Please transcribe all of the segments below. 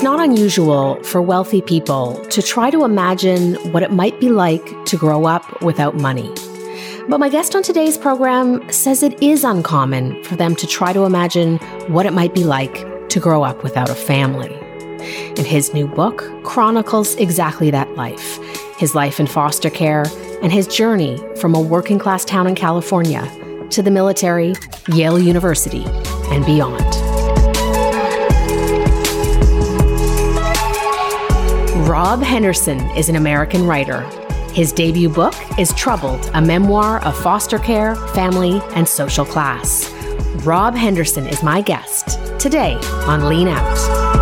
It's not unusual for wealthy people to try to imagine what it might be like to grow up without money. But my guest on today's program says it is uncommon for them to try to imagine what it might be like to grow up without a family. And his new book chronicles exactly that life, his life in foster care, and his journey from a working-class town in California to the military, Yale University, and beyond. Rob Henderson is an American writer. His debut book is Troubled, a memoir of foster care, family, and social class. Rob Henderson is my guest today on Lean Out.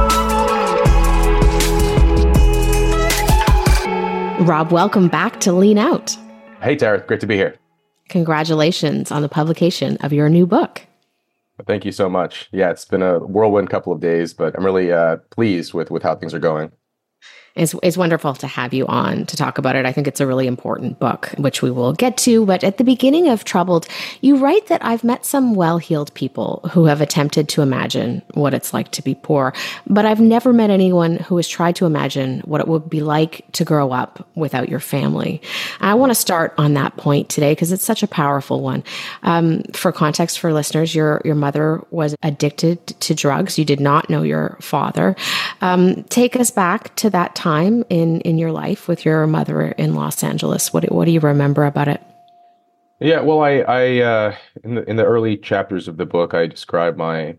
Rob, welcome back to Lean Out. Hey, Tara. Great to be here. Congratulations on the publication of your new book. Thank you so much. Yeah, it's been a whirlwind couple of days, but I'm really pleased with how things are going. It's wonderful to have you on to talk about it. I think it's a really important book, which we will get to. But at the beginning of Troubled, you write that I've met some well-heeled people who have attempted to imagine what it's like to be poor, but I've never met anyone who has tried to imagine what it would be like to grow up without your family. I want to start on that point today because it's such a powerful one. For context for listeners, your mother was addicted to drugs. You did not know your father. Take us back to that time in your life with your mother in Los Angeles. What do you remember about it? Yeah, well, I in the early chapters of the book, I describe my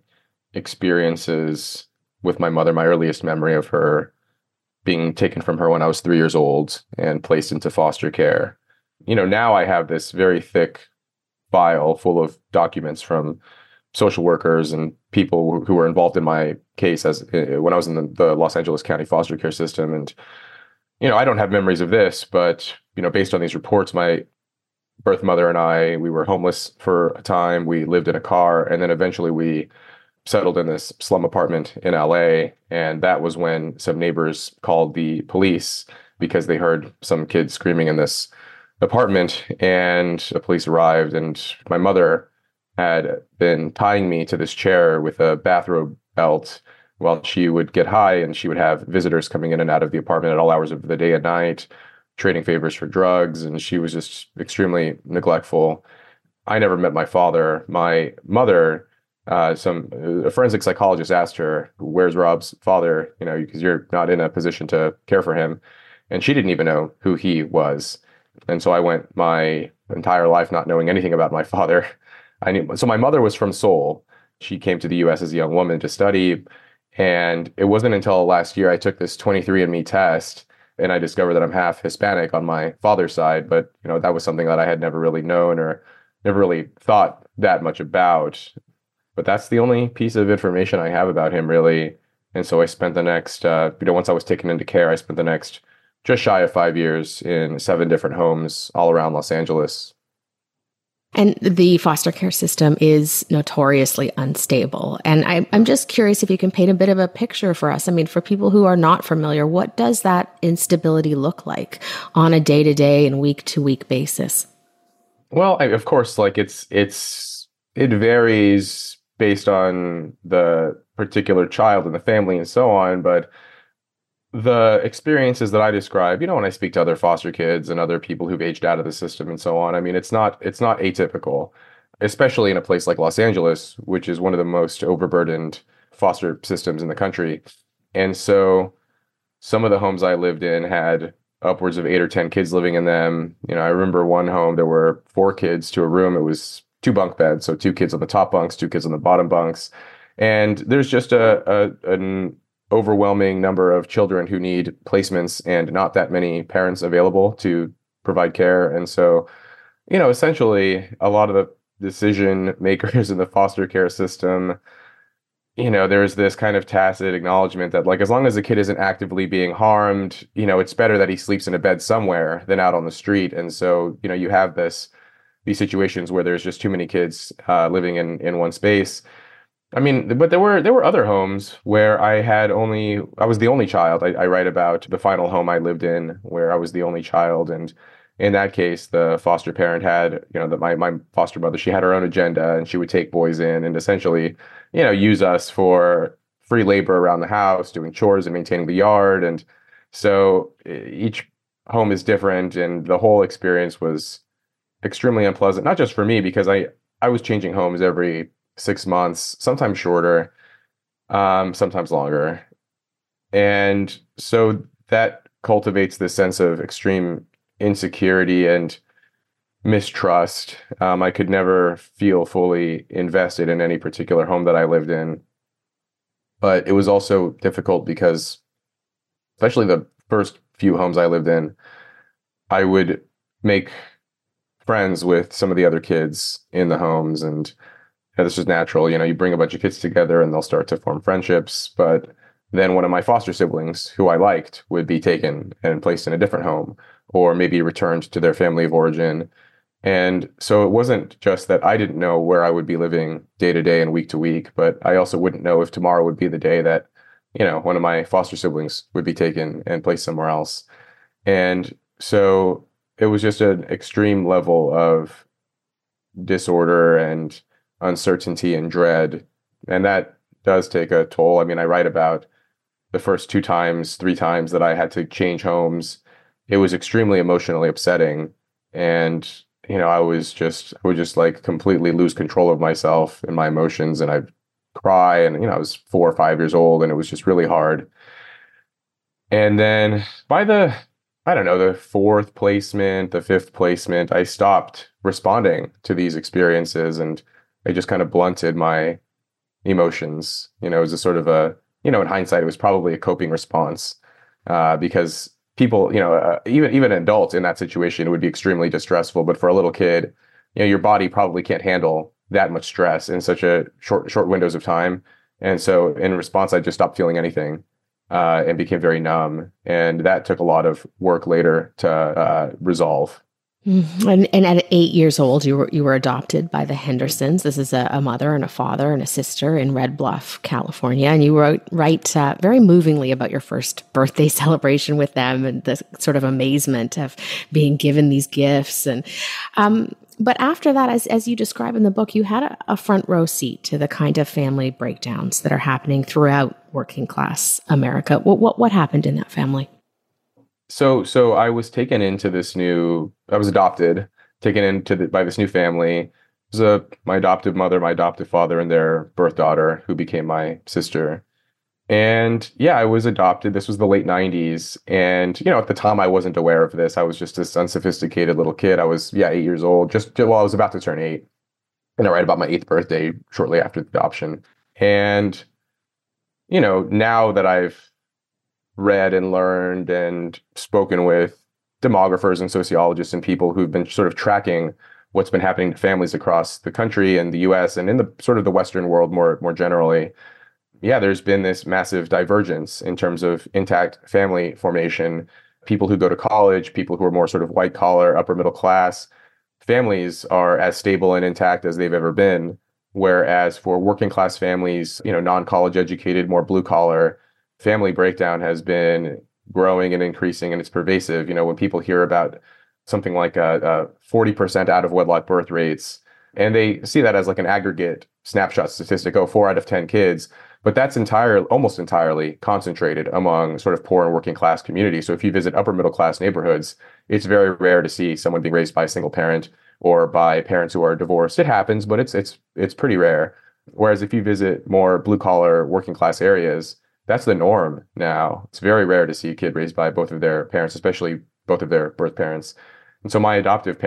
experiences with my mother. My earliest memory of her being taken from her when I was 3 years old and placed into foster care. You know, now I have this very thick file full of documents from social workers and people who were involved in my case when I was in the Los Angeles County foster care system. And, you know, I don't have memories of this, but, you know, based on these reports, my birth mother and I, we were homeless for a time. We lived in a car, and then eventually we settled in this slum apartment in LA. And that was when some neighbors called the police because they heard some kids screaming in this apartment, and the police arrived, and my mother had been tying me to this chair with a bathrobe belt while she would get high, and she would have visitors coming in and out of the apartment at all hours of the day and night, trading favors for drugs, and she was just extremely neglectful. I never met my father. My mother, a forensic psychologist asked her, "Where's Rob's father? You know, because you're not in a position to care for him." And she didn't even know who he was. And so I went my entire life not knowing anything about my father. So my mother was from Seoul. She came to the U.S. as a young woman to study. And it wasn't until last year I took this 23andMe test, and I discovered that I'm half Hispanic on my father's side. But, you know, that was something that I had never really known or never really thought that much about. But that's the only piece of information I have about him, really. And so I spent the next, once I was taken into care, I spent the next just shy of 5 years in 7 different homes all around Los Angeles. And the foster care system is notoriously unstable. And I'm just curious if you can paint a bit of a picture for us. I mean, for people who are not familiar, what does that instability look like on a day-to-day and week-to-week basis? Well, of course, like it varies based on the particular child and the family and so on, but the experiences that I describe, you know, when I speak to other foster kids and other people who've aged out of the system and so on, I mean, it's not atypical, especially in a place like Los Angeles, which is one of the most overburdened foster systems in the country. And so some of the homes I lived in had upwards of 8 or 10 kids living in them. You know, I remember one home, there were 4 kids to a room. It was 2 bunk beds. So 2 kids on the top bunks, 2 kids on the bottom bunks. And there's just an overwhelming number of children who need placements and not that many parents available to provide care. And so, you know, essentially a lot of the decision makers in the foster care system, you know, there's this kind of tacit acknowledgement that, like, as long as the kid isn't actively being harmed, you know, it's better that he sleeps in a bed somewhere than out on the street. And so, you know, you have these situations where there's just too many kids living in one space. I mean, but there were other homes where I was the only child. I write about the final home I lived in where I was the only child. And in that case, the foster parent had, you know, my foster mother, she had her own agenda, and she would take boys in and essentially, you know, use us for free labor around the house, doing chores and maintaining the yard. And so each home is different, and the whole experience was extremely unpleasant, not just for me, because I was changing homes every 6 months, sometimes shorter, sometimes longer. And so that cultivates this sense of extreme insecurity and mistrust. I could never feel fully invested in any particular home that I lived in. But it was also difficult because, especially the first few homes I lived in, I would make friends with some of the other kids in the homes. And this is natural. You bring a bunch of kids together and they'll start to form friendships. But then one of my foster siblings, who I liked, would be taken and placed in a different home, or maybe returned to their family of origin. And so it wasn't just that I didn't know where I would be living day to day and week to week, but I also wouldn't know if tomorrow would be the day that, one of my foster siblings would be taken and placed somewhere else. And so it was just an extreme level of disorder and uncertainty and dread. And that does take a toll. I mean, I write about the first 2 times, 3 times that I had to change homes. It was extremely emotionally upsetting. And I would just like completely lose control of myself and my emotions, and I'd cry. And, I was 4 or 5 years old, and it was just really hard. And then by I don't know, the fourth placement, the fifth placement, I stopped responding to these experiences, and I just kind of blunted my emotions. It was a sort of in hindsight, it was probably a coping response, because people, even adults in that situation, it would be extremely distressful. But for a little kid, your body probably can't handle that much stress in such a short windows of time. And so in response, I just stopped feeling anything, and became very numb. And that took a lot of work later to resolve. And at 8 years old, you were adopted by the Hendersons. This is a mother and a father and a sister in Red Bluff, California. And you write very movingly about your first birthday celebration with them and the sort of amazement of being given these gifts. And but after that, as you describe in the book, you had a front row seat to the kind of family breakdowns that are happening throughout working class America. What happened in that family? So I was I was adopted, taken by this new family. It was my adoptive mother, my adoptive father, and their birth daughter, who became my sister. And yeah, I was adopted. This was the late 90s. And, at the time I wasn't aware of this. I was just this unsophisticated little kid. I was, 8 years old, I was about to turn 8. And I write about my 8th birthday shortly after the adoption. And, now that I've read and learned and spoken with demographers and sociologists and people who've been sort of tracking what's been happening to families across the country and the US and in the sort of the Western world more generally, there's been this massive divergence in terms of intact family formation. People who go to college, people who are more sort of white collar, upper middle class, families are as stable and intact as they've ever been. Whereas for working class families, non-college educated, more blue collar, family breakdown has been growing and increasing, and it's pervasive. When people hear about something like a 40% out of wedlock birth rates, and they see that as like an aggregate snapshot statistic, 4 out of 10 kids, but that's almost entirely concentrated among sort of poor and working class communities. So if you visit upper middle class neighborhoods, it's very rare to see someone being raised by a single parent or by parents who are divorced. It happens, but it's pretty rare. Whereas if you visit more blue collar working class areas, that's the norm now. It's very rare to see a kid raised by both of their parents, especially both of their birth parents. And so my adoptive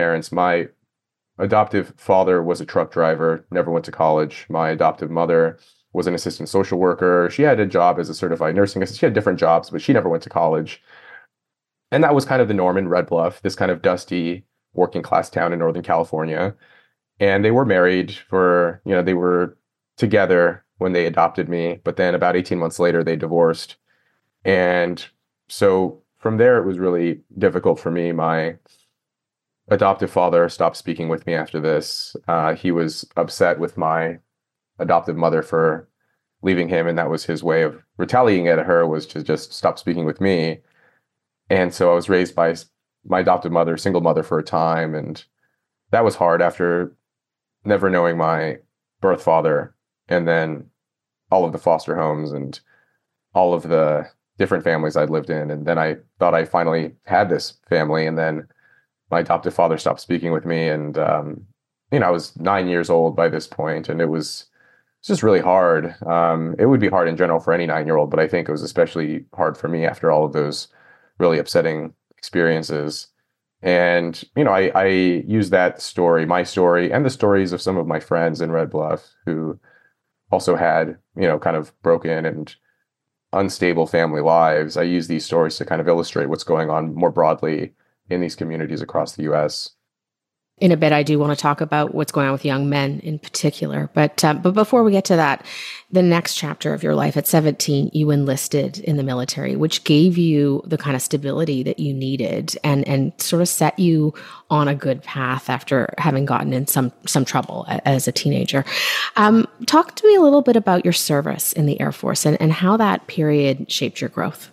father was a truck driver, never went to college. My adoptive mother was an assistant social worker. She had a job as a certified nursing assistant. She had different jobs, but she never went to college. And that was kind of the norm in Red Bluff, this kind of dusty working class town in Northern California. And they were married they were together when they adopted me, but then about 18 months later, they divorced. And so from there, it was really difficult for me. My adoptive father stopped speaking with me after this. He was upset with my adoptive mother for leaving him, and that was his way of retaliating at her, was to just stop speaking with me. And so I was raised by my adoptive mother, single mother, for a time, and that was hard after never knowing my birth father, and then all of the foster homes and all of the different families I'd lived in. And then I thought I finally had this family. And then my adoptive father stopped speaking with me. And, I was 9 years old by this point, and it's just really hard. It would be hard in general for any 9-year-old, but I think it was especially hard for me after all of those really upsetting experiences. And, I use that story, my story, and the stories of some of my friends in Red Bluff who also had, kind of broken and unstable family lives. I use these stories to kind of illustrate what's going on more broadly in these communities across the US. In a bit, I do want to talk about what's going on with young men in particular. But before we get to that, the next chapter of your life at 17, you enlisted in the military, which gave you the kind of stability that you needed and sort of set you on a good path after having gotten in some trouble as a teenager. Talk to me a little bit about your service in the Air Force and how that period shaped your growth.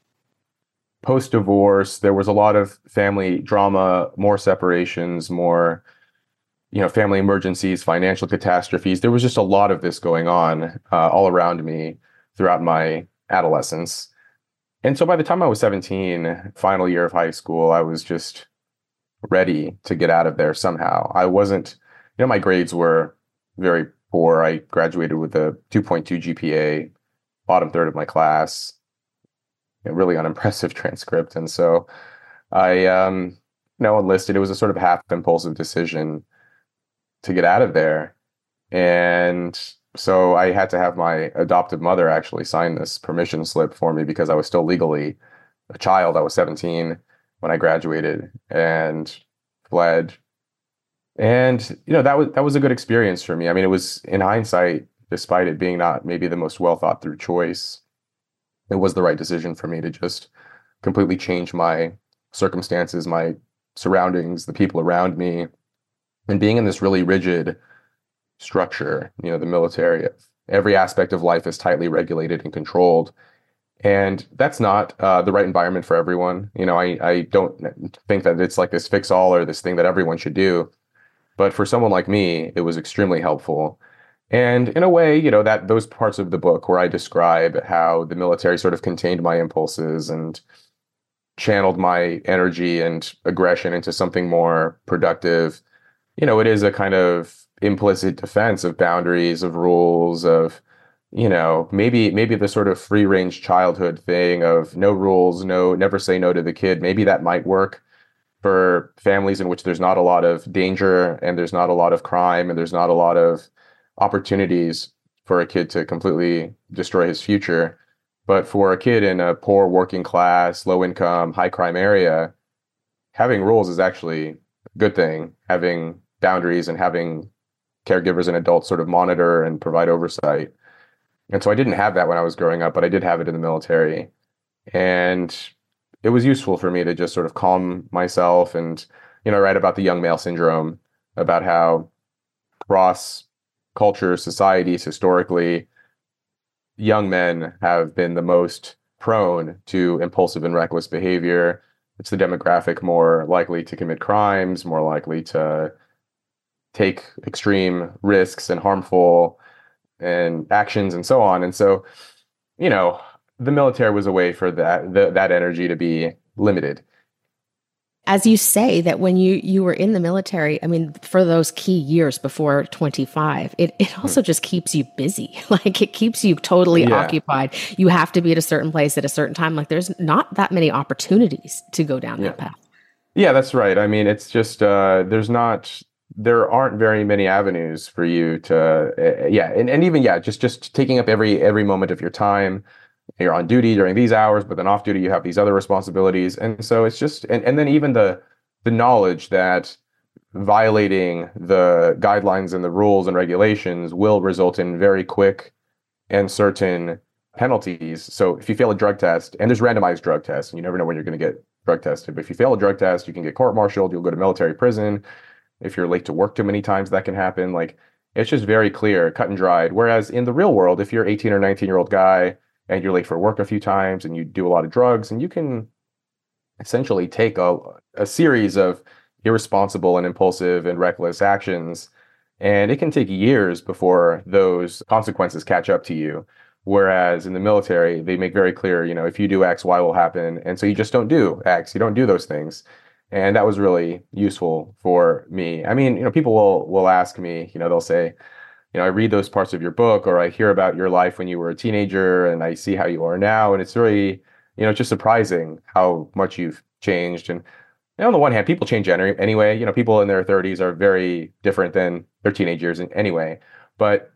Post-divorce, there was a lot of family drama, more separations, more, family emergencies, financial catastrophes. There was just a lot of this going on all around me throughout my adolescence. And so by the time I was 17, final year of high school, I was just ready to get out of there somehow. I wasn't, my grades were very poor. I graduated with a 2.2 GPA, bottom third of my class, really unimpressive transcript. And so I, enlisted. It was a sort of half impulsive decision to get out of there. And so I had to have my adoptive mother actually sign this permission slip for me because I was still legally a child. I was 17 when I graduated and fled. And, that was a good experience for me. I mean, it was, in hindsight, despite it being not maybe the most well thought through choice, it was the right decision for me to just completely change my circumstances, my surroundings, the people around me. And being in this really rigid structure, the military, every aspect of life is tightly regulated and controlled. And that's not the right environment for everyone. I don't think that it's like this fix all or this thing that everyone should do. But for someone like me, it was extremely helpful. And in a way, that those parts of the book where I describe how the military sort of contained my impulses and channeled my energy and aggression into something more productive, it is a kind of implicit defense of boundaries, of rules, of, maybe the sort of free range childhood thing of no rules, never say no to the kid. Maybe that might work for families in which there's not a lot of danger and there's not a lot of crime and there's not a lot of opportunities for a kid to completely destroy his future. But for a kid in a poor working class, low income, high crime area, having rules is actually a good thing. Having boundaries and having caregivers and adults sort of monitor and provide oversight. And so I didn't have that when I was growing up, but I did have it in the military. And it was useful for me to just sort of calm myself and, write about the young male syndrome, about how cross cultures, societies, historically, young men have been the most prone to impulsive and reckless behavior. It's the demographic more likely to commit crimes, more likely to take extreme risks and harmful and actions and so on. And so, the military was a way for that energy to be limited. As you say that when you were in the military, I mean, for those key years before 25, it also just keeps you busy. Like it keeps you totally occupied. You have to be at a certain place at a certain time. Like there's not that many opportunities to go down that path. Yeah, that's right. I mean, it's just, there aren't very many avenues for you to, and even, just taking up every moment of your time. You're on duty during these hours, but then off duty, you have these other responsibilities. And so it's just, and then even the knowledge that violating the guidelines and the rules and regulations will result in very quick and certain penalties. So if you fail a drug test, and there's randomized drug tests, and you never know when you're going to get drug tested, but if you fail a drug test, you can get court-martialed, you'll go to military prison. If you're late to work too many times, that can happen. Like, it's just very clear, cut and dried. Whereas in the real world, if you're 18 or 19-year-old guy, and you're late for work a few times and you do a lot of drugs, and you can essentially take a series of irresponsible and impulsive and reckless actions And it can take years before those consequences catch up to you. Whereas in the military, they make very clear, if you do X, Y will happen. And so you just don't do X, you don't do those things. And that was really useful for me. I mean, people will ask me, they'll say, I read those parts of your book or I hear about your life when you were a teenager and I see how you are now. And it's really, it's just surprising how much you've changed. And on the one hand, people change anyway. People in their 30s are very different than their teenagers anyway. But,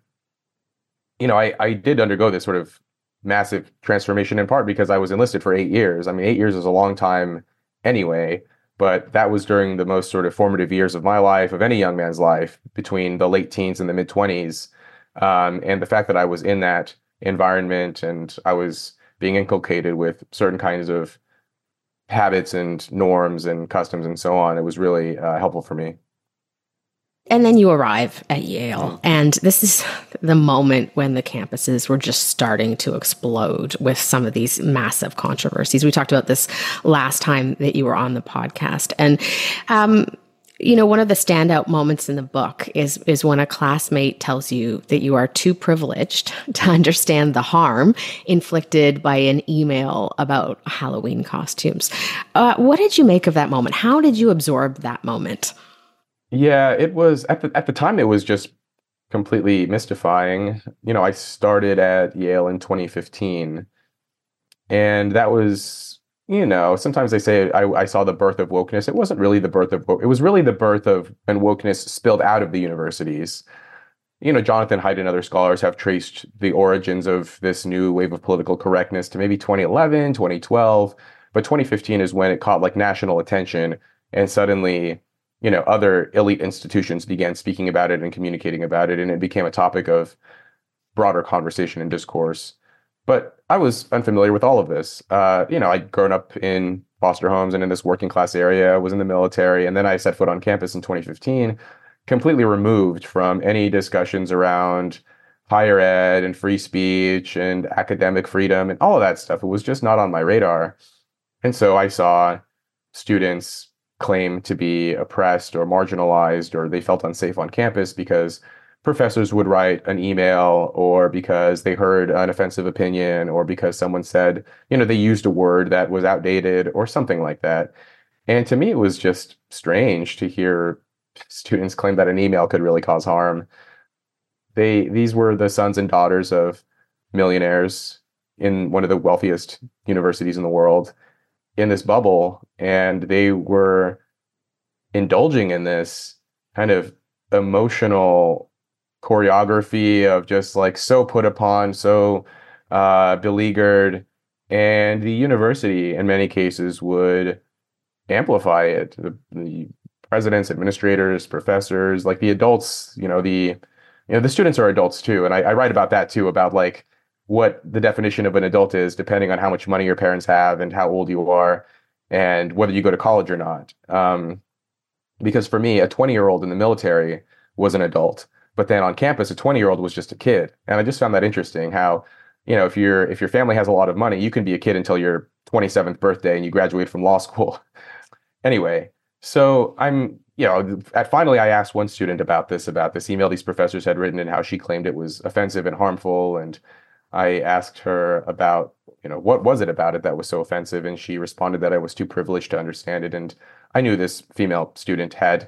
I did undergo this sort of massive transformation in part because I was enlisted for 8 years. I mean, 8 years is a long time anyway, but that was during the most sort of formative years of my life, of any young man's life, between the late teens and the mid 20s. And the fact that I was in that environment and I was being inculcated with certain kinds of habits and norms and customs and so on, it was really helpful for me. And then you arrive at Yale, and this is the moment when the campuses were just starting to explode with some of these massive controversies. We talked about this last time that you were on the podcast. And, one of the standout moments in the book is when a classmate tells you that you are too privileged to understand the harm inflicted by an email about Halloween costumes. What did you make of that moment? How did you absorb that moment? Yeah, it was at the time it was just completely mystifying. I started at Yale in 2015, and that was, sometimes they say I saw the birth of wokeness. It wasn't really the birth of woke. It was really the birth of when wokeness spilled out of the universities. Jonathan Haidt and other scholars have traced the origins of this new wave of political correctness to maybe 2011, 2012, but 2015 is when it caught like national attention, and suddenly other elite institutions began speaking about it and communicating about it, and it became a topic of broader conversation and discourse. But I was unfamiliar with all of this. I'd grown up in foster homes and in this working class area, was in the military, and then I set foot on campus in 2015, completely removed from any discussions around higher ed and free speech and academic freedom and all of that stuff. It was just not on my radar. And so I saw students claim to be oppressed or marginalized, or they felt unsafe on campus because professors would write an email, or because they heard an offensive opinion, or because someone said, they used a word that was outdated or something like that. And to me, it was just strange to hear students claim that an email could really cause harm. These were the sons and daughters of millionaires in one of the wealthiest universities in the world, in this bubble, and they were indulging in this kind of emotional choreography of just like so put upon, so beleaguered, and the university in many cases would amplify it. The presidents, administrators, professors, like the adults, the students are adults too, and I write about that too, about like what the definition of an adult is, depending on how much money your parents have and how old you are, and whether you go to college or not. Because for me, a 20-year-old in the military was an adult, but then on campus, a 20-year-old was just a kid. And I just found that interesting how, if your family has a lot of money, you can be a kid until your 27th birthday and you graduate from law school. Anyway, so finally I asked one student about this email these professors had written and how she claimed it was offensive and harmful. And I asked her about, what was it about it that was so offensive? And she responded that I was too privileged to understand it. And I knew this female student had,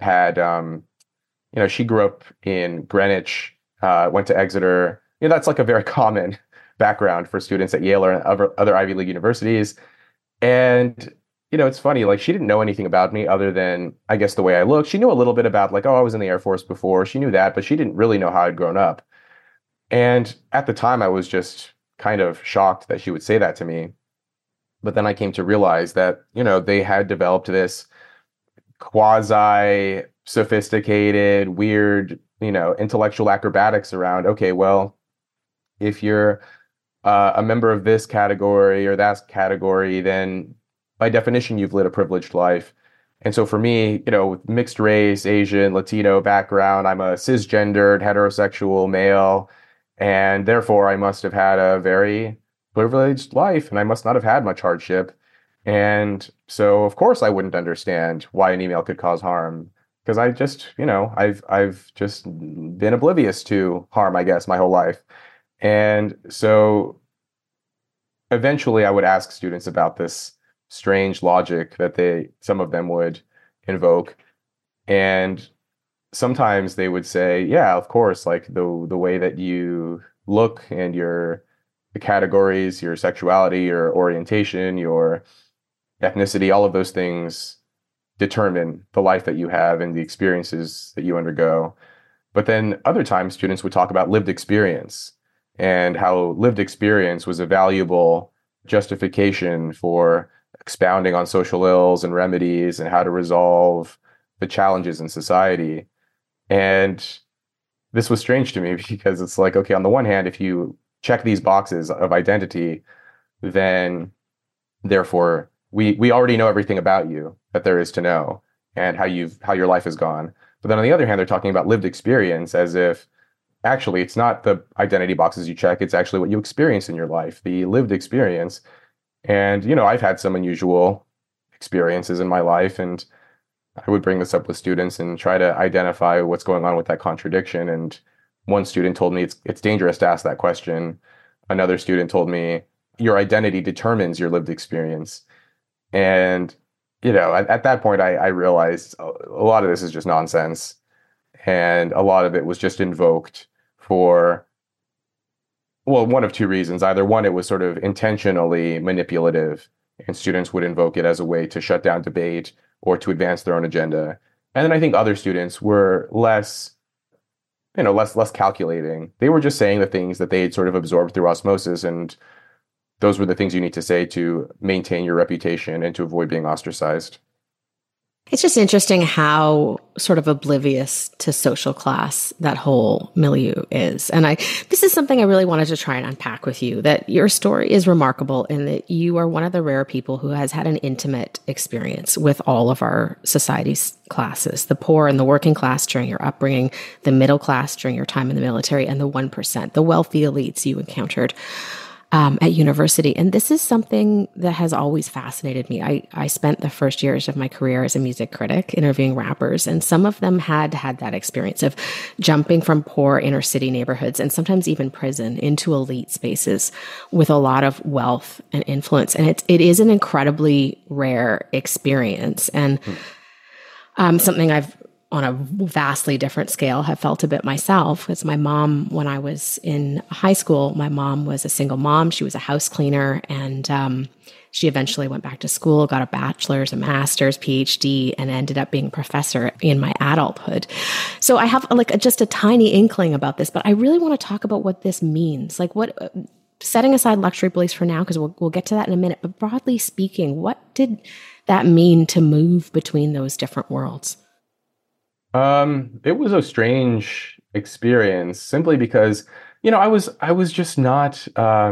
she grew up in Greenwich, went to Exeter. That's like a very common background for students at Yale or other Ivy League universities. And, it's funny, like she didn't know anything about me other than, I guess, the way I looked. She knew a little bit about like, oh, I was in the Air Force before. She knew that, but she didn't really know how I'd grown up. And at the time, I was just kind of shocked that she would say that to me. But then I came to realize that, they had developed this quasi sophisticated, weird, intellectual acrobatics around, okay, well, if you're a member of this category or that category, then by definition, you've lived a privileged life. And so for me, with mixed race, Asian, Latino background, I'm a cisgendered, heterosexual male. And therefore, I must have had a very privileged life, and I must not have had much hardship. And so, of course, I wouldn't understand why an email could cause harm. because I just, I've just been oblivious to harm, I guess, my whole life. And so eventually I would ask students about this strange logic that some of them would invoke. And sometimes they would say, yeah, of course, like the way that you look and your the categories, your sexuality, your orientation, your ethnicity, all of those things determine the life that you have and the experiences that you undergo. But then other times, students would talk about lived experience and how lived experience was a valuable justification for expounding on social ills and remedies and how to resolve the challenges in society. And this was strange to me because it's like, okay, on the one hand, if you check these boxes of identity, then therefore we already know everything about you that there is to know and how your life has gone. But then on the other hand, they're talking about lived experience as if actually it's not the identity boxes you check, it's actually what you experience in your life, the lived experience. And, I've had some unusual experiences in my life, and I would bring this up with students and try to identify what's going on with that contradiction. And one student told me it's dangerous to ask that question. Another student told me your identity determines your lived experience. And, at that point, I realized a lot of this is just nonsense. And a lot of it was just invoked for, well, one of two reasons. Either one, it was sort of intentionally manipulative, and students would invoke it as a way to shut down debate or to advance their own agenda. And then I think other students were less calculating. They were just saying the things that they had sort of absorbed through osmosis, and those were the things you need to say to maintain your reputation and to avoid being ostracized. It's just interesting how sort of oblivious to social class that whole milieu is. And this is something I really wanted to try and unpack with you, that your story is remarkable in that you are one of the rare people who has had an intimate experience with all of our society's classes, the poor and the working class during your upbringing, the middle class during your time in the military, and the 1%, the wealthy elites you encountered at university. And this is something that has always fascinated me. I spent the first years of my career as a music critic interviewing rappers, and some of them had that experience of jumping from poor inner city neighborhoods and sometimes even prison into elite spaces with a lot of wealth and influence. And it is an incredibly rare experience, and something I've on a vastly different scale have felt a bit myself. Because my mom, when I was in high school, my mom was a single mom. She was a house cleaner, and she eventually went back to school, got a bachelor's, a master's, PhD, and ended up being a professor in my adulthood. So I have just a tiny inkling about this, but I really want to talk about what this means. Like setting aside luxury beliefs for now, because we'll get to that in a minute, but broadly speaking, what did that mean to move between those different worlds? It was a strange experience simply because, I was just not,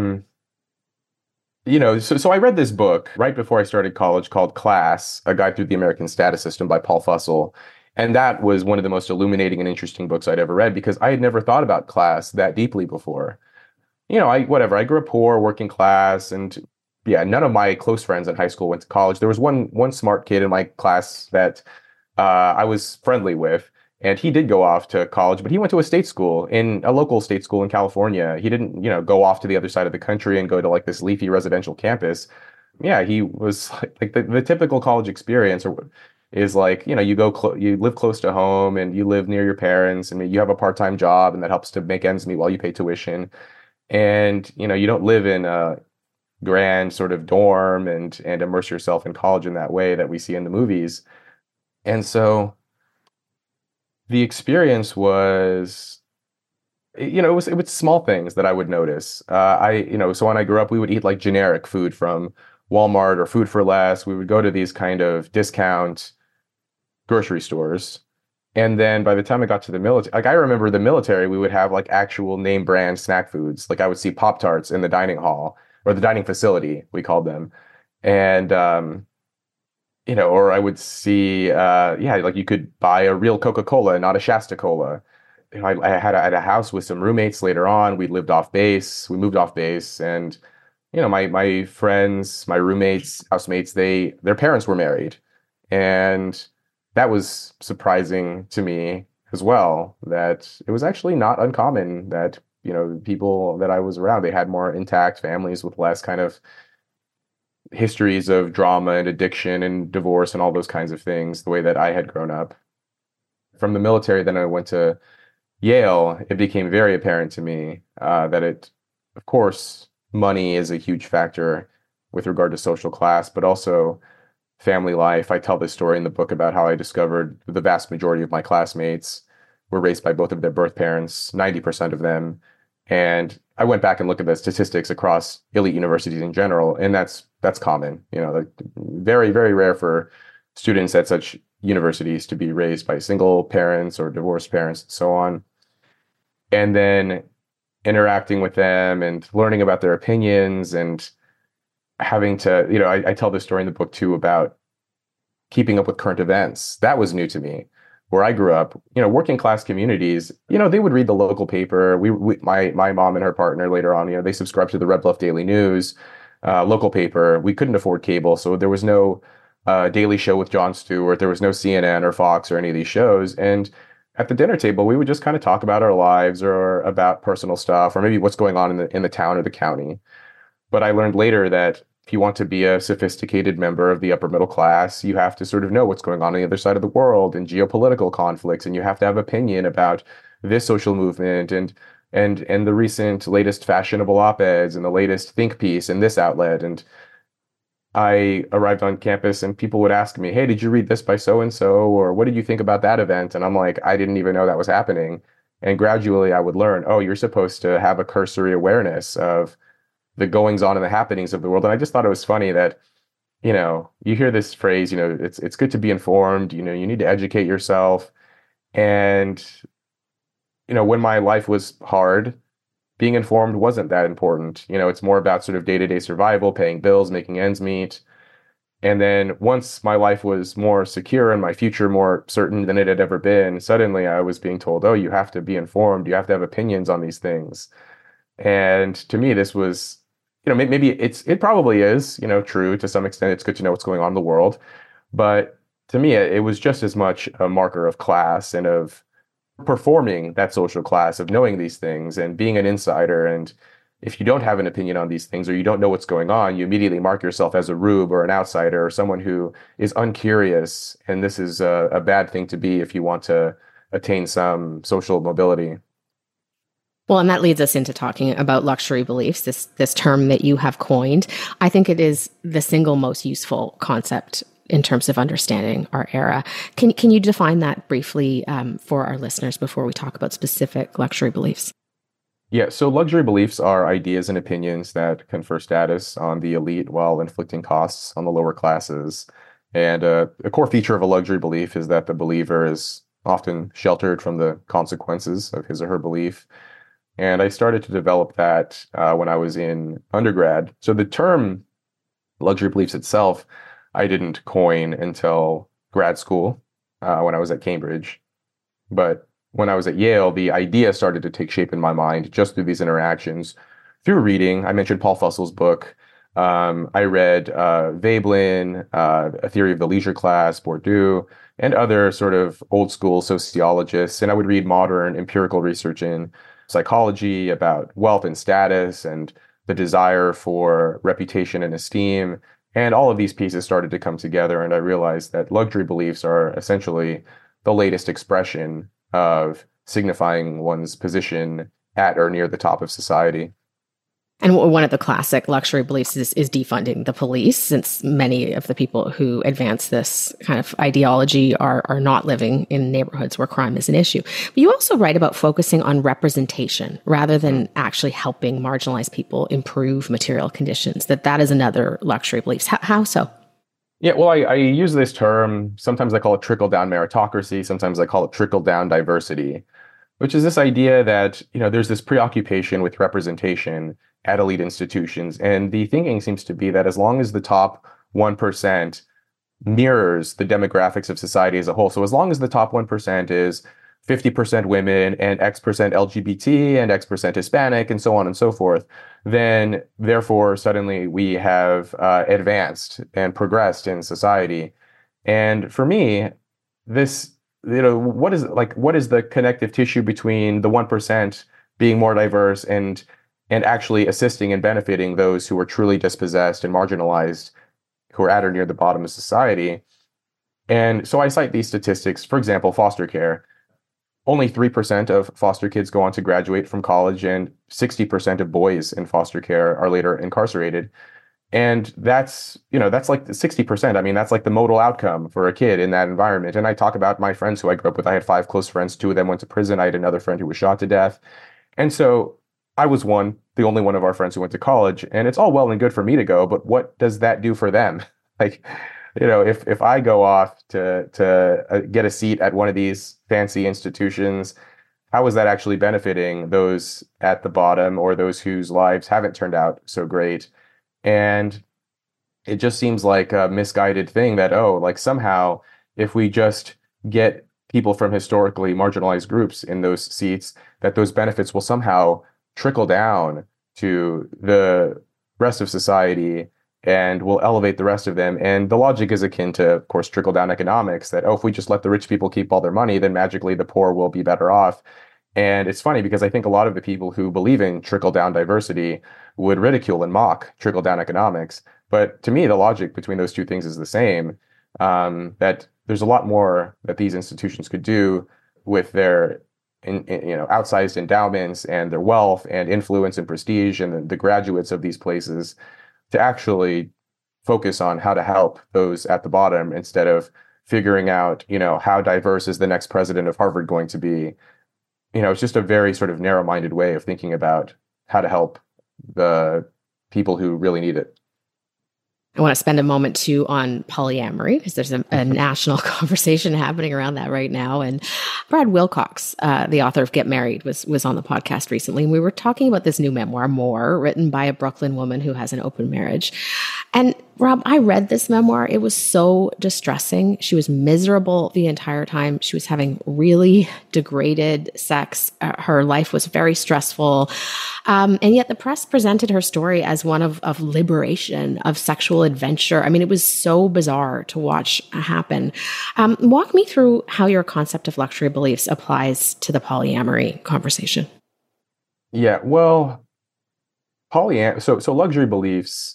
so I read this book right before I started college called Class, A Guide Through the American Status System by Paul Fussell. And that was one of the most illuminating and interesting books I'd ever read because I had never thought about class that deeply before. I grew up poor, working class, and yeah, none of my close friends in high school went to college. There was one smart kid in my class that I was friendly with, and he did go off to college, but he went to a local state school in California. He didn't, go off to the other side of the country and go to like this leafy residential campus. Yeah, he was like the typical college experience is like, you live close to home and you live near your parents and you have a part-time job and that helps to make ends meet while you pay tuition. And, you don't live in a grand sort of dorm and immerse yourself in college in that way that we see in the movies. And so the experience was, it was small things that I would notice. So when I grew up, we would eat like generic food from Walmart or Food for Less. We would go to these kind of discount grocery stores. And then by the time I got to the military, like I remember the military, we would have like actual name brand snack foods. Like I would see Pop-Tarts in the dining hall or the dining facility, we called them. And, or I would see, like you could buy a real Coca-Cola, not a Shasta Cola. I had a house with some roommates later on. We moved off base, and my friends, my roommates, housemates, their parents were married, and that was surprising to me as well, that it was actually not uncommon that, people that I was around, they had more intact families with less kind of histories of drama and addiction and divorce and all those kinds of things, the way that I had grown up. From the military, then I went to Yale. It became very apparent to me that of course, money is a huge factor with regard to social class, but also family life. I tell this story in the book about how I discovered the vast majority of my classmates were raised by both of their birth parents, 90% of them. And I went back and looked at the statistics across elite universities in general, and that's common. Like very, very rare for students at such universities to be raised by single parents or divorced parents and so on. And then interacting with them and learning about their opinions and having to, I tell this story in the book too about keeping up with current events. That was new to me. Where I grew up, working class communities, they would read the local paper. My mom and her partner later on, they subscribed to the Red Bluff Daily News, local paper. We couldn't afford cable, so there was no Daily Show with Jon Stewart. There was no CNN or Fox or any of these shows. And at the dinner table, we would just kind of talk about our lives or about personal stuff, or maybe what's going on in the town or the county. But I learned later that if you want to be a sophisticated member of the upper middle class, you have to sort of know what's going on the other side of the world and geopolitical conflicts, and you have to have opinion about this social movement and the recent latest fashionable op-eds and the latest think piece in this outlet. And I arrived on campus and people would ask me, "Hey, did you read this by so and so?" Or "What did you think about that event?" And I'm like, I didn't even know that was happening. And gradually I would learn, oh, you're supposed to have a cursory awareness of the goings on and the happenings of the world. And I just thought it was funny that, you hear this phrase, it's good to be informed, you need to educate yourself. And, when my life was hard, being informed wasn't that important. It's more about sort of day-to-day survival, paying bills, making ends meet. And then once my life was more secure and my future more certain than it had ever been, suddenly I was being told, oh, you have to be informed, you have to have opinions on these things. And to me, this was, maybe it probably is, true to some extent. It's good to know what's going on in the world. But to me, it was just as much a marker of class and of performing that social class, of knowing these things and being an insider. And if you don't have an opinion on these things or you don't know what's going on, you immediately mark yourself as a rube or an outsider or someone who is uncurious. And this is a bad thing to be if you want to attain some social mobility. Well, and that leads us into talking about luxury beliefs, this term that you have coined. I think it is the single most useful concept in terms of understanding our era. Can you define that briefly for our listeners before we talk about specific luxury beliefs? Yeah, so luxury beliefs are ideas and opinions that confer status on the elite while inflicting costs on the lower classes. And a core feature of a luxury belief is that the believer is often sheltered from the consequences of his or her belief. And I started to develop that when I was in undergrad. So the term luxury beliefs itself, I didn't coin until grad school when I was at Cambridge. But when I was at Yale, the idea started to take shape in my mind just through these interactions, through reading. I mentioned Paul Fussell's book. I read Veblen, A Theory of the Leisure Class, Bourdieu, and other sort of old school sociologists. And I would read modern empirical research in psychology about wealth and status and the desire for reputation and esteem. And all of these pieces started to come together. And I realized that luxury beliefs are essentially the latest expression of signifying one's position at or near the top of society. And one of the classic luxury beliefs is defunding the police, since many of the people who advance this kind of ideology are not living in neighborhoods where crime is an issue. But you also write about focusing on representation rather than actually helping marginalized people improve material conditions, that is another luxury belief. How so? Yeah, well, I use this term. Sometimes I call it trickle-down meritocracy. Sometimes I call it trickle-down diversity, which is this idea that, there's this preoccupation with representation at elite institutions. And the thinking seems to be that as long as the top 1% mirrors the demographics of society as a whole, so as long as the top 1% is 50% women and X% LGBT and X% Hispanic and so on and so forth, then therefore suddenly we have advanced and progressed in society. And for me, this, what is the connective tissue between the 1% being more diverse and actually assisting and benefiting those who are truly dispossessed and marginalized, who are at or near the bottom of society. And so I cite these statistics. For example, foster care. Only 3% of foster kids go on to graduate from college, and 60% of boys in foster care are later incarcerated. And that's like 60%. I mean, that's like the modal outcome for a kid in that environment. And I talk about my friends who I grew up with. I had 5 close friends. 2 of them went to prison. I had another friend who was shot to death. And so I was the only one of our friends who went to college. And it's all well and good for me to go, but what does that do for them? Like, if I go off to get a seat at one of these fancy institutions, how is that actually benefiting those at the bottom or those whose lives haven't turned out so great? And it just seems like a misguided thing that, oh, like somehow if we just get people from historically marginalized groups in those seats, that those benefits will somehow trickle down to the rest of society and will elevate the rest of them. And the logic is akin to, of course, trickle down economics, that, oh, if we just let the rich people keep all their money, then magically the poor will be better off. And it's funny because I think a lot of the people who believe in trickle down diversity would ridicule and mock trickle down economics. But to me, the logic between those two things is the same, that there's a lot more that these institutions could do with their outsized endowments and their wealth and influence and prestige and the graduates of these places to actually focus on how to help those at the bottom instead of figuring out, how diverse is the next president of Harvard going to be. It's just a very sort of narrow-minded way of thinking about how to help the people who really need it. I want to spend a moment too on polyamory because there's a national conversation happening around that right now. And Brad Wilcox, the author of Get Married, was on the podcast recently. And we were talking about this new memoir, More, written by a Brooklyn woman who has an open marriage. And Rob, I read this memoir. It was so distressing. She was miserable the entire time. She was having really degraded sex. Her life was very stressful. And yet the press presented her story as one of liberation, of sexual adventure. I mean, it was so bizarre to watch happen. Walk me through how your concept of luxury beliefs applies to the polyamory conversation. Yeah, well, so luxury beliefs,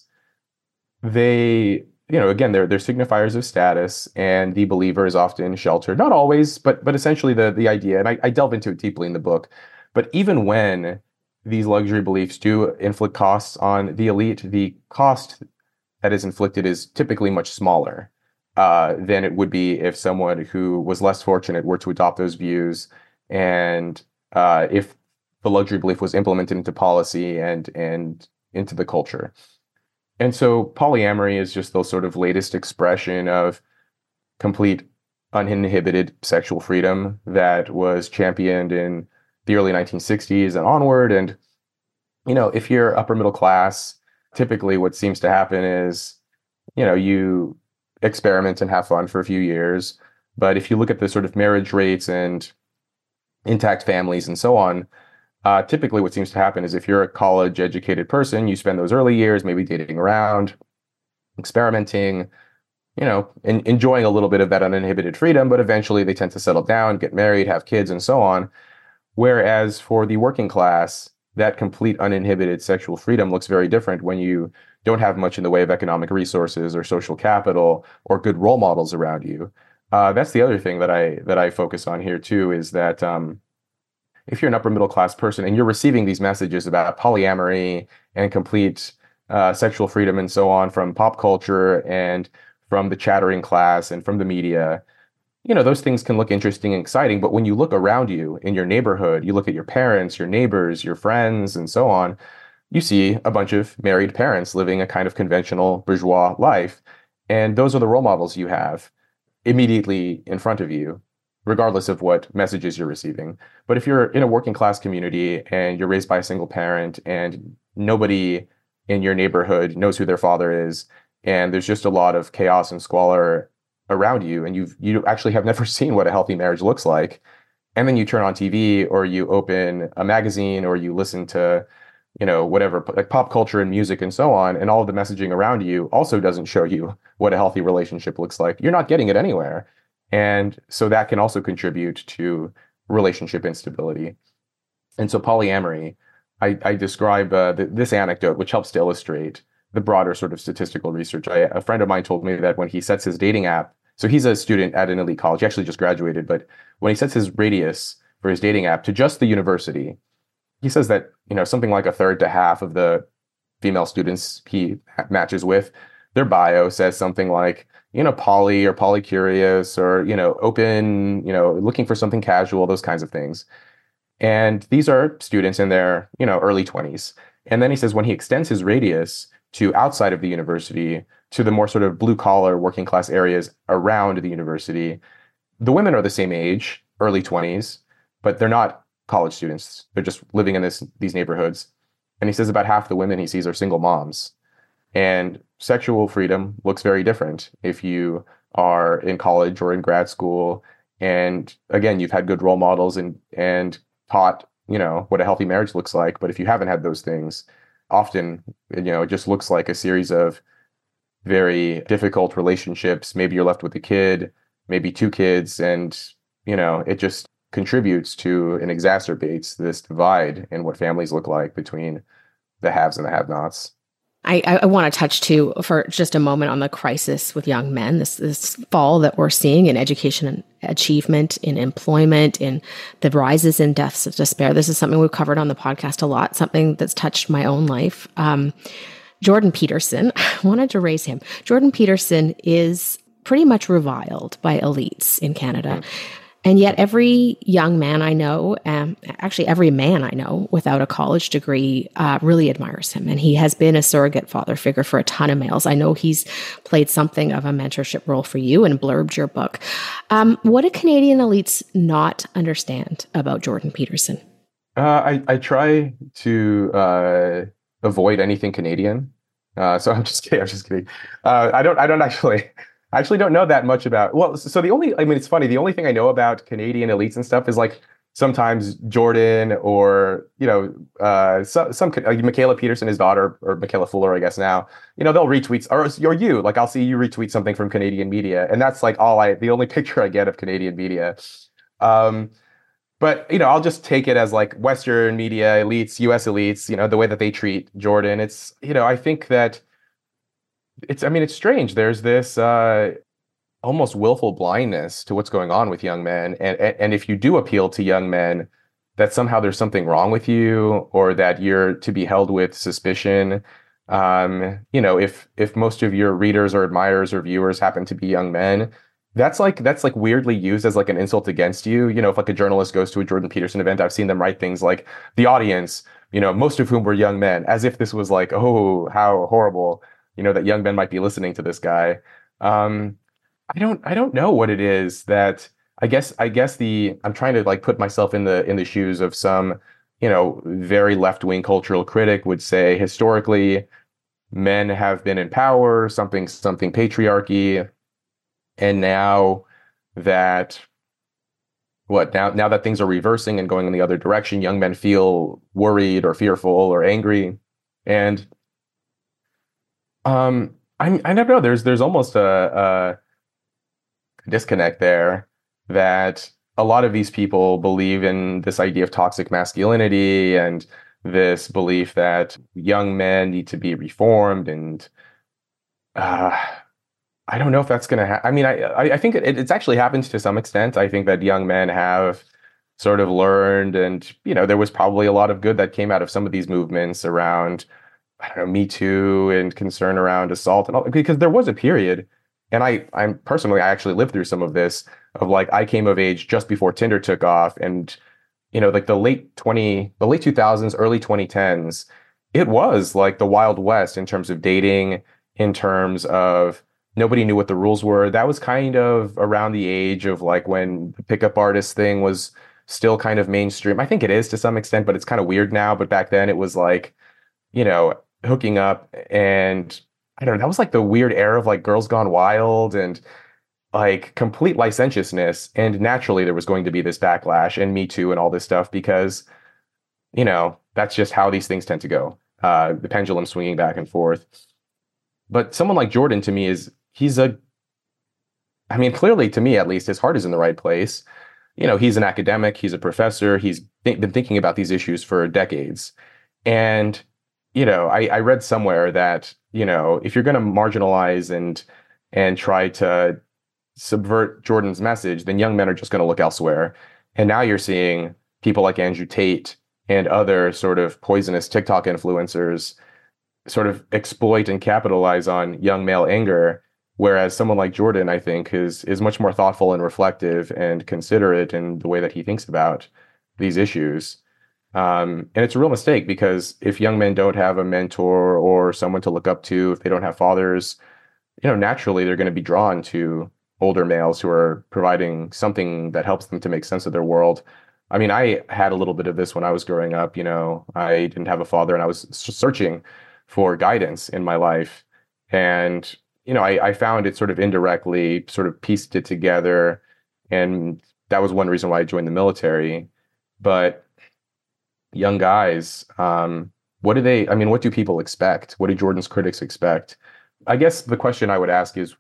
they, again, they're signifiers of status, and the believer is often sheltered. Not always, but essentially the idea, and I delve into it deeply in the book. But even when these luxury beliefs do inflict costs on the elite, the cost that is inflicted is typically much smaller than it would be if someone who was less fortunate were to adopt those views, and if the luxury belief was implemented into policy and into the culture. And so polyamory is just the sort of latest expression of complete uninhibited sexual freedom that was championed in the early 1960s and onward. And, if you're upper middle class, typically what seems to happen is, you experiment and have fun for a few years. But if you look at the sort of marriage rates and intact families and so on, typically what seems to happen is if you're a college educated person, you spend those early years maybe dating around, experimenting, enjoying a little bit of that uninhibited freedom, but eventually they tend to settle down, get married, have kids, and so on. Whereas for the working class, that complete uninhibited sexual freedom looks very different when you don't have much in the way of economic resources or social capital or good role models around you. That's the other thing that I focus on here too, is that if you're an upper middle class person and you're receiving these messages about polyamory and complete sexual freedom and so on from pop culture and from the chattering class and from the media, those things can look interesting and exciting. But when you look around you in your neighborhood, you look at your parents, your neighbors, your friends, and so on, you see a bunch of married parents living a kind of conventional bourgeois life. And those are the role models you have immediately in front of you, regardless of what messages you're receiving. But if you're in a working class community and you're raised by a single parent and nobody in your neighborhood knows who their father is, and there's just a lot of chaos and squalor around you, and you actually have never seen what a healthy marriage looks like, and then you turn on TV or you open a magazine or you listen to, whatever, like pop culture and music and so on, and all of the messaging around you also doesn't show you what a healthy relationship looks like. You're not getting it anywhere. And so that can also contribute to relationship instability. And so polyamory, I describe this anecdote, which helps to illustrate the broader sort of statistical research. A friend of mine told me that when he sets his dating app, so he's a student at an elite college, he actually just graduated, but when he sets his radius for his dating app to just the university, he says that, something like a third to half of the female students he matches with, their bio says something like, poly or polycurious or, open, looking for something casual, those kinds of things. And these are students in their, early 20s. And then he says when he extends his radius to outside of the university, to the more sort of blue collar working class areas around the university, the women are the same age, early 20s, but they're not college students. They're just living in these neighborhoods. And he says about half the women he sees are single moms. And sexual freedom looks very different if you are in college or in grad school. And again, you've had good role models and taught, what a healthy marriage looks like. But if you haven't had those things, often, it just looks like a series of very difficult relationships. Maybe you're left with a kid, maybe two kids, and, it just contributes to and exacerbates this divide in what families look like between the haves and the have-nots. I want to touch too for just a moment on the crisis with young men, this fall that we're seeing in education and achievement, in employment, in the rises in deaths of despair. This is something we've covered on the podcast a lot, something that's touched my own life. Jordan Peterson, I wanted to raise him. Jordan Peterson is pretty much reviled by elites in Canada. And yet every young man I know, actually every man I know without a college degree, really admires him. And he has been a surrogate father figure for a ton of males. I know he's played something of a mentorship role for you and blurbed your book. What do Canadian elites not understand about Jordan Peterson? I try to avoid anything Canadian. So I'm just kidding. I don't actually don't know that much about, so it's funny, the only thing I know about Canadian elites and stuff is like sometimes Jordan or, some like Michaela Peterson, his daughter, or Michaela Fuller, I guess now, they'll retweet, or you, like I'll see you retweet something from Canadian media. And that's like the only picture I get of Canadian media. But, I'll just take it as like Western media elites, US elites, the way that they treat Jordan. It's, I think that it's strange. There's this almost willful blindness to what's going on with young men. And if you do appeal to young men, that somehow there's something wrong with you or that you're to be held with suspicion. If most of your readers or admirers or viewers happen to be young men, that's like weirdly used as like an insult against you. If like a journalist goes to a Jordan Peterson event, I've seen them write things like the audience, most of whom were young men, as if this was like, oh, how horrible, that young men might be listening to this guy. I don't know what it is that I guess I'm trying to like put myself in the shoes of some, very left-wing cultural critic would say historically men have been in power, something patriarchy. And now that now that things are reversing and going in the other direction, young men feel worried or fearful or angry. And I never know. There's almost a disconnect there that a lot of these people believe in this idea of toxic masculinity and this belief that young men need to be reformed. And I don't know if that's going to happen. I mean, I think it's actually happened to some extent. I think that young men have sort of learned, and there was probably a lot of good that came out of some of these movements around, I don't know, Me Too and concern around assault and all, because there was a period, and I'm personally, I actually lived through some of this, of like, I came of age just before Tinder took off, and like the late 2000s, early 2010s, it was like the Wild West in terms of dating, in terms of nobody knew what the rules were. That was kind of around the age of like when the pickup artist thing was still kind of mainstream. I think it is to some extent, but it's kind of weird now. But back then it was like, hooking up, and I don't know, that was like the weird era of like Girls Gone Wild and like complete licentiousness. And naturally there was going to be this backlash and Me Too and all this stuff because, that's just how these things tend to go. The pendulum swinging back and forth. But someone like Jordan to me he's a I mean, clearly to me, at least, his heart is in the right place. He's an academic, he's a professor, he's been thinking about these issues for decades. And, I read somewhere that, if you're going to marginalize and try to subvert Jordan's message, then young men are just going to look elsewhere. And now you're seeing people like Andrew Tate and other sort of poisonous TikTok influencers sort of exploit and capitalize on young male anger. Whereas someone like Jordan, I think, is much more thoughtful and reflective and considerate in the way that he thinks about these issues. And it's a real mistake because if young men don't have a mentor or someone to look up to, if they don't have fathers, naturally they're going to be drawn to older males who are providing something that helps them to make sense of their world. I mean, I had a little bit of this when I was growing up. I didn't have a father and I was searching for guidance in my life. And, I found it sort of indirectly, sort of pieced it together. And that was one reason why I joined the military. But young guys, what do people expect? What do Jordan's critics expect? I guess the question I would ask is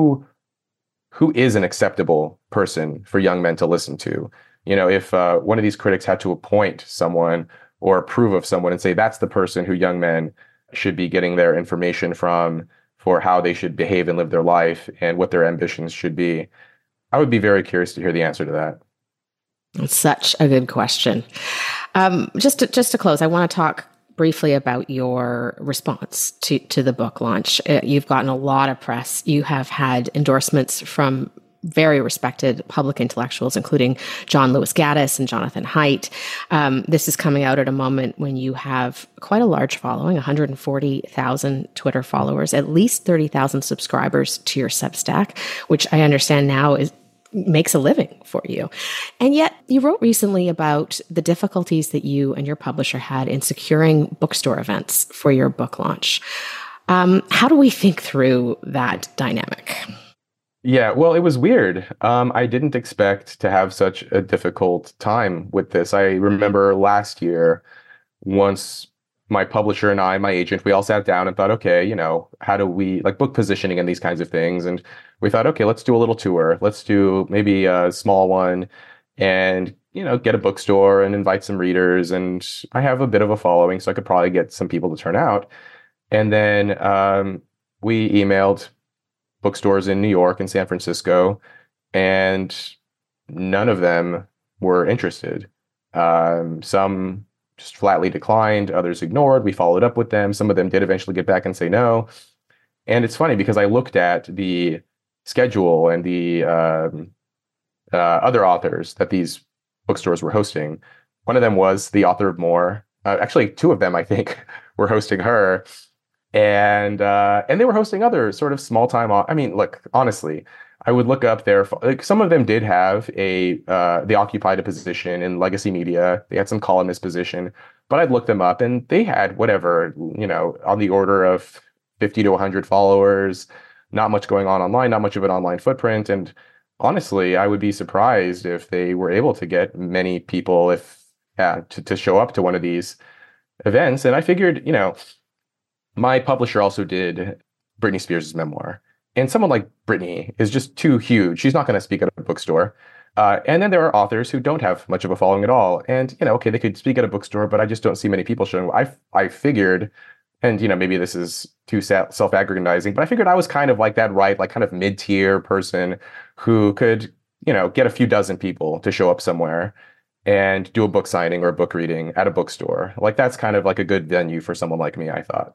who is an acceptable person for young men to listen to? If one of these critics had to appoint someone or approve of someone and say that's the person who young men should be getting their information from for how they should behave and live their life and what their ambitions should be, I would be very curious to hear the answer to that. It's such a good question. Just to close, I want to talk briefly about your response to the book launch. You've gotten a lot of press. You have had endorsements from very respected public intellectuals, including John Lewis Gaddis and Jonathan Haidt. This is coming out at a moment when you have quite a large following, 140,000 Twitter followers, at least 30,000 subscribers to your Substack, which I understand now makes a living for you. And yet you wrote recently about the difficulties that you and your publisher had in securing bookstore events for your book launch. How do we think through that dynamic? Yeah, well, it was weird. I didn't expect to have such a difficult time with this. I remember last year, once my publisher and my agent, we all sat down and thought, okay, how do we like book positioning and these kinds of things? And we thought, okay, let's do a little tour. Let's do maybe a small one and, get a bookstore and invite some readers. And I have a bit of a following, so I could probably get some people to turn out. And then we emailed bookstores in New York and San Francisco, and none of them were interested. Some just flatly declined, others ignored. We followed up with them. Some of them did eventually get back and say no. And it's funny because I looked at the schedule and the other authors that these bookstores were hosting. One of them was the author of More. Actually, two of them, I think, were hosting her. And they were hosting other sort of small time. I mean, look, honestly, I would look up their, like, some of them did have they occupied a position in legacy media. They had some columnist position, but I'd look them up and they had whatever, on the order of 50 to 100 followers, not much going on online, not much of an online footprint. And honestly, I would be surprised if they were able to get many people to show up to one of these events. And I figured, my publisher also did Britney Spears' memoir. And someone like Britney is just too huge. She's not going to speak at a bookstore. And then there are authors who don't have much of a following at all. And, okay, they could speak at a bookstore, but I just don't see many people showing. I figured, and, maybe this is too self-aggrandizing, but I figured I was kind of like that, right? Like kind of mid-tier person who could, get a few dozen people to show up somewhere and do a book signing or a book reading at a bookstore. Like that's kind of like a good venue for someone like me, I thought.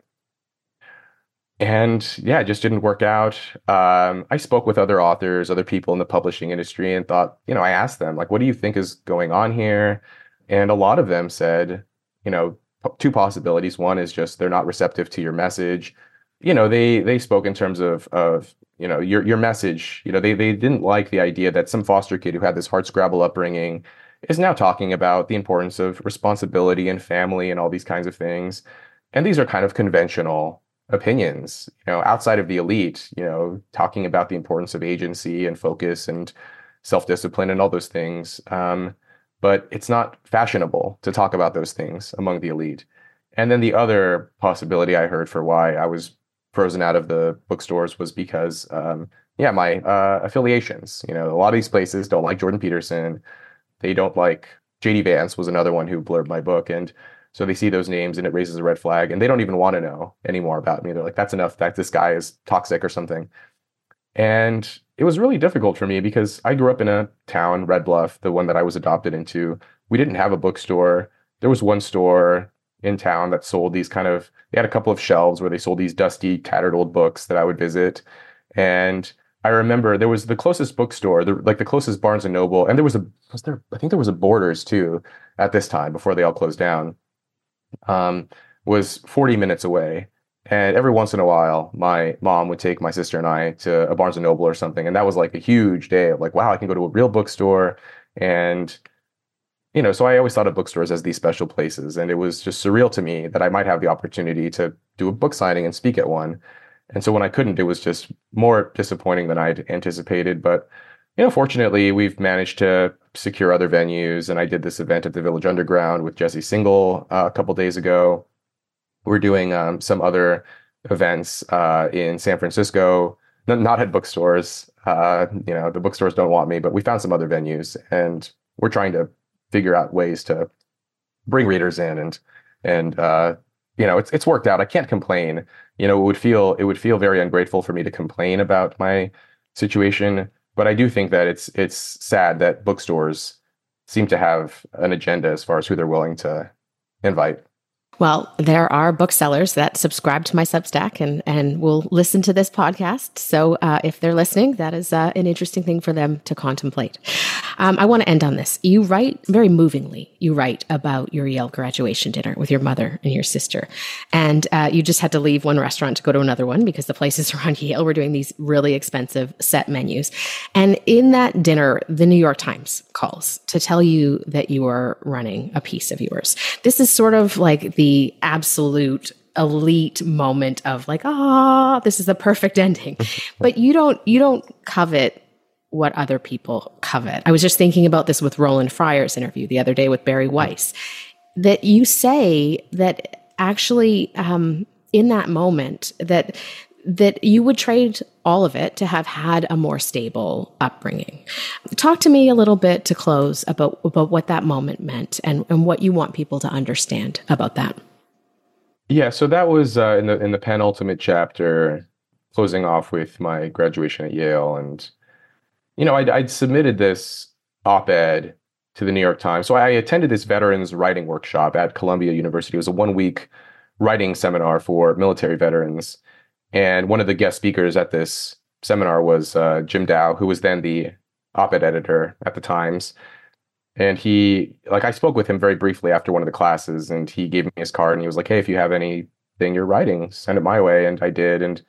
And yeah, it just didn't work out. I spoke with other authors, other people in the publishing industry, and thought, I asked them, like, what do you think is going on here? And a lot of them said, two possibilities. One is just they're not receptive to your message. They spoke in terms of your message. They didn't like the idea that some foster kid who had this hardscrabble upbringing is now talking about the importance of responsibility and family and all these kinds of things. And these are kind of conventional opinions, outside of the elite, talking about the importance of agency and focus and self-discipline and all those things. But it's not fashionable to talk about those things among the elite. And then the other possibility I heard for why I was frozen out of the bookstores was because yeah, my affiliations. You know, a lot of these places don't like Jordan Peterson. They don't like JD Vance was another one who blurred my book. And so they see those names and it raises a red flag and they don't even want to know anymore about me. They're like, that's enough that this guy is toxic or something. And it was really difficult for me because I grew up in a town, Red Bluff, the one that I was adopted into. We didn't have a bookstore. There was one store in town that sold these they had a couple of shelves where they sold these dusty, tattered old books that I would visit. And I remember there was the closest bookstore, the closest Barnes and Noble, and I think there was a Borders too at this time before they all closed down, was 40 minutes away. And every once in a while, my mom would take my sister and I to a Barnes and Noble or something. And that was like a huge day of like, wow, I can go to a real bookstore. And, so I always thought of bookstores as these special places. And it was just surreal to me that I might have the opportunity to do a book signing and speak at one. And so when I couldn't, it was just more disappointing than I'd anticipated. But, fortunately, we've managed to secure other venues. And I did this event at the Village Underground with Jesse Singal a couple days ago. We're doing some other events in San Francisco, not at bookstores. The bookstores don't want me, but we found some other venues, and we're trying to figure out ways to bring readers in, and it's worked out. I can't complain. It would feel very ungrateful for me to complain about my situation, but I do think that it's sad that bookstores seem to have an agenda as far as who they're willing to invite. Well, there are booksellers that subscribe to my Substack and will listen to this podcast. So if they're listening, that is an interesting thing for them to contemplate. I want to end on this. You write very movingly. You write about your Yale graduation dinner with your mother and your sister. And you just had to leave one restaurant to go to another one because the places around Yale were doing these really expensive set menus. And in that dinner, the New York Times calls to tell you that you are running a piece of yours. This is sort of like the absolute elite moment of like, this is the perfect ending. But you don't covet what other people covet. I was just thinking about this with Roland Fryer's interview the other day with Barry Weiss, that you say that actually in that moment that you would trade all of it to have had a more stable upbringing. Talk to me a little bit to close about what that moment meant and what you want people to understand about that. Yeah, so that was in the penultimate chapter, closing off with my graduation at Yale. And, I'd submitted this op-ed to the New York Times. So I attended this veterans writing workshop at Columbia University. It was a 1-week writing seminar for military veterans. And one of the guest speakers at this seminar was Jim Dow, who was then the op-ed editor at the Times. And I spoke with him very briefly after one of the classes, and he gave me his card and he was like, hey, if you have anything you're writing, send it my way. And I did. And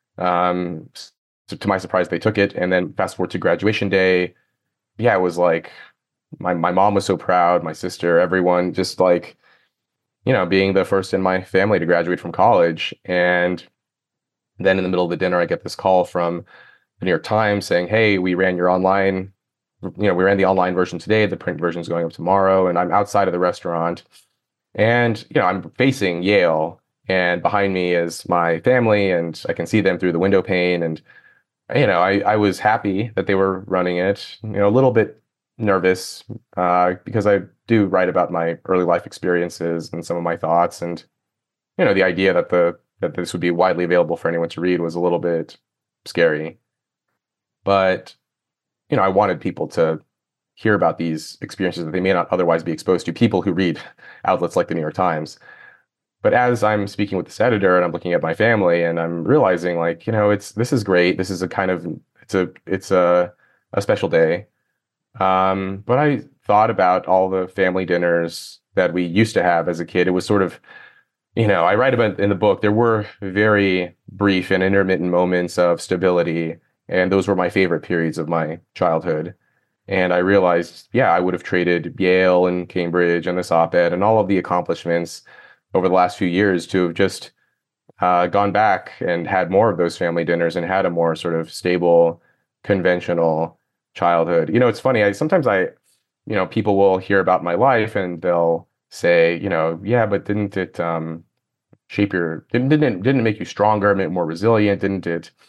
to my surprise, they took it. And then fast forward to graduation day. Yeah, it was like my mom was so proud, my sister, everyone just like, being the first in my family to graduate from college. And then in the middle of the dinner, I get this call from the New York Times saying, hey, we ran the online version today. The print version is going up tomorrow. And I'm outside of the restaurant. And, I'm facing Yale. And behind me is my family. And I can see them through the window pane. And, I was happy that they were running it. A little bit nervous because I do write about my early life experiences and some of my thoughts. And, the idea that this would be widely available for anyone to read was a little bit scary. But, I wanted people to hear about these experiences that they may not otherwise be exposed to, people who read outlets like the New York Times. But as I'm speaking with this editor and I'm looking at my family and I'm realizing like, this is great. This is it's a special day. But I thought about all the family dinners that we used to have as a kid. It was sort of, I write about in the book, there were very brief and intermittent moments of stability. And those were my favorite periods of my childhood. And I realized, I would have traded Yale and Cambridge and this op-ed and all of the accomplishments over the last few years to have just gone back and had more of those family dinners and had a more sort of stable, conventional childhood. It's funny. Sometimes people will hear about my life and they'll say, but didn't it shape didn't it make you stronger, make more resilient? Didn't it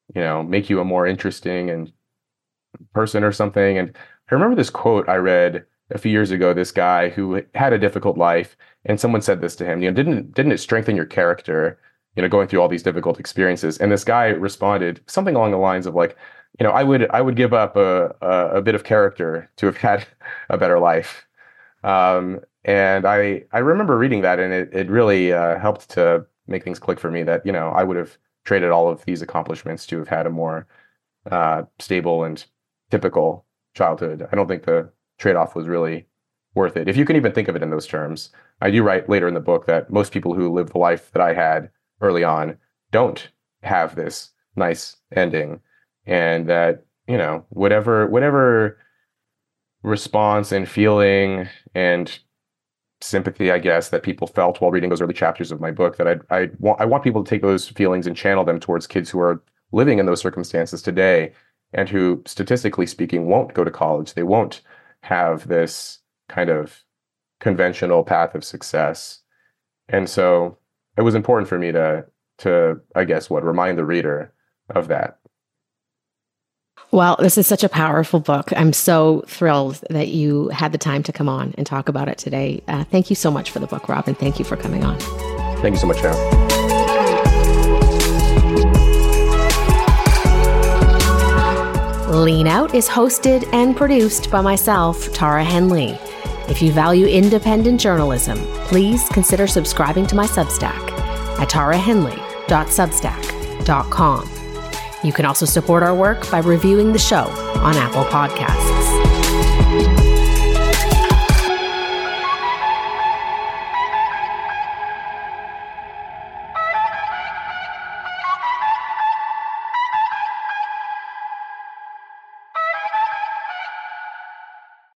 make you a more interesting and person or something. And I remember this quote I read a few years ago, this guy who had a difficult life, and someone said this to him, didn't it strengthen your character, going through all these difficult experiences? And this guy responded something along the lines of like, I would give up a bit of character to have had a better life. And I remember reading that, and it really helped to make things click for me that, I would have traded all of these accomplishments to have had a more stable and typical childhood. I don't think the trade-off was really worth it, if you can even think of it in those terms. I do write later in the book that most people who live the life that I had early on don't have this nice ending, and that, whatever response and feeling and sympathy, I guess, that people felt while reading those early chapters of my book, that I want people to take those feelings and channel them towards kids who are living in those circumstances today, and who, statistically speaking, won't go to college. They won't have this kind of conventional path of success. And so it was important for me to I guess, remind the reader of that. Well, this is such a powerful book. I'm so thrilled that you had the time to come on and talk about it today. Thank you so much for the book, Rob, and thank you for coming on. Thank you so much, Sharon. Lean Out is hosted and produced by myself, Tara Henley. If you value independent journalism, please consider subscribing to my Substack at tarahenley.substack.com. You can also support our work by reviewing the show on Apple Podcasts.